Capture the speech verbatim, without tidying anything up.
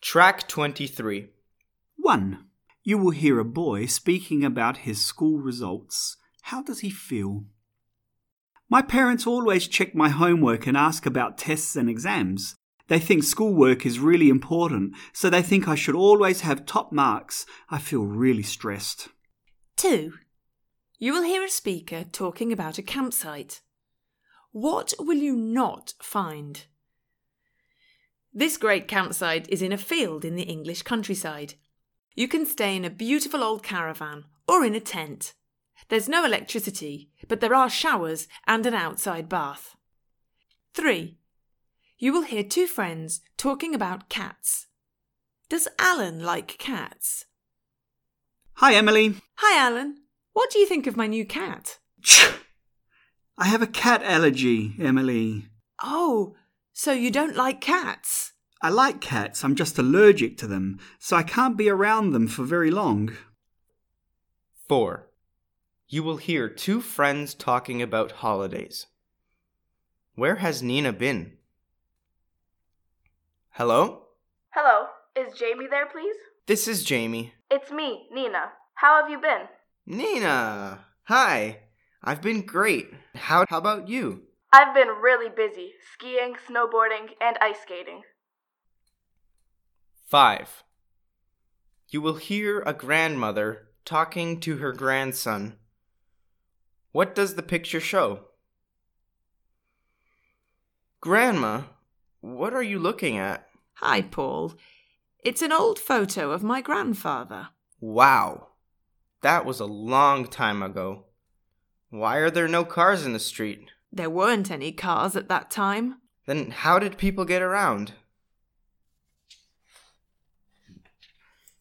Track twenty-three. one. You will hear a boy speaking about his school results. How does he feel? My parents always check my homework and ask about tests and exams. They think schoolwork is really important, so they think I should always have top marks. I feel really stressed. two. You will hear a speaker talking about a campsite. What will you not find? This great campsite is in a field in the English countryside. You can stay in a beautiful old caravan or in a tent. There's no electricity, but there are showers and an outside bath. three. You will hear two friends talking about cats. Does Alan like cats? Hi, Emily. Hi, Alan. What do you think of my new cat? I have a cat allergy, Emily. Oh, so you don't like cats? I like cats, I'm just allergic to them, so I can't be around them for very long. four. You will hear two friends talking about holidays. Where has Nina been? Hello? Hello, is Jamie there, please? This is Jamie. It's me, Nina. How have you been? Nina! Hi! I've been great. How, how about you? I've been really busy, skiing, snowboarding, and ice skating. five. You will hear a grandmother talking to her grandson. What does the picture show? Grandma, what are you looking at? Hi, Paul. It's an old photo of my grandfather. Wow, that was a long time ago. Why are there no cars in the street? There weren't any cars at that time. Then how did people get around?